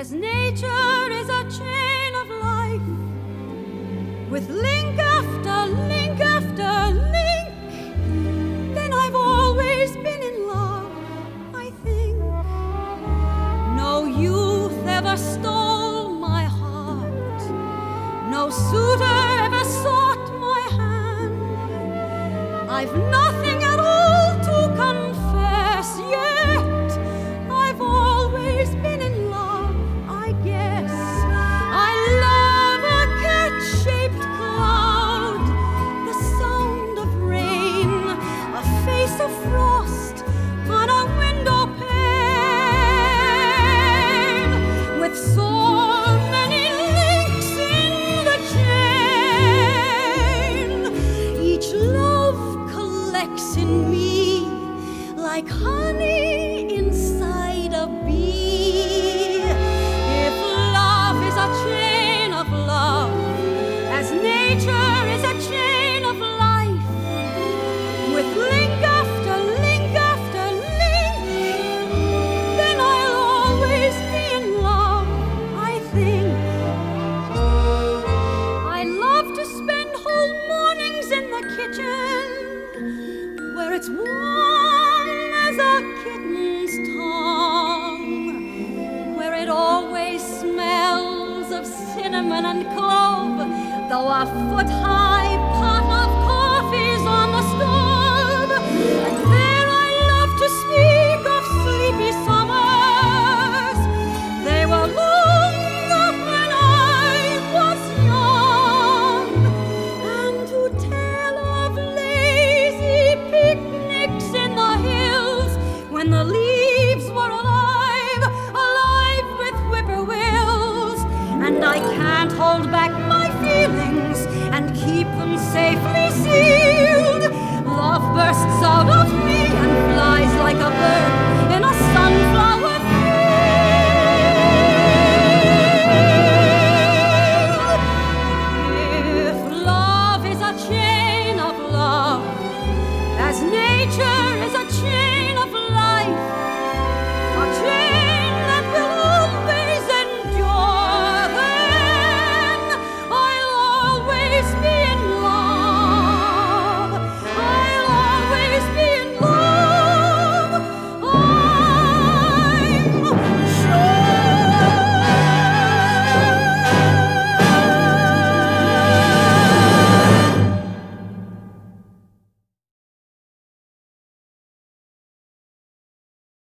as nature is a chain of life, with link after link after link, then I've always been in love, I think. No youth ever stole my heart, no suitor ever sought my hand. I've nothing at all to confess, yet I've always been in love, I guess. I love a cat-shaped cloud, the sound of rain, a face of frost on a window pane, with so many links in the chain. Each love collects in me like honey inside a bee. If love is a chain of love, as nature is a chain of life, with link after link after link, then I'll always be in love, I think. I love to spend whole mornings in the kitchen, where it's warm as a kitten's tongue, where it always smells of cinnamon and clove, though a foot-high pot of coffee's on the stove. And there I love to speak of sleepy summers. They were longer when I was young, and to tell of lazy picnics in the hills when the leaves were alive, alive with whippoorwills. And I can't hold back my feelings and keep them safely sealed. Love bursts out of me and flies like a bird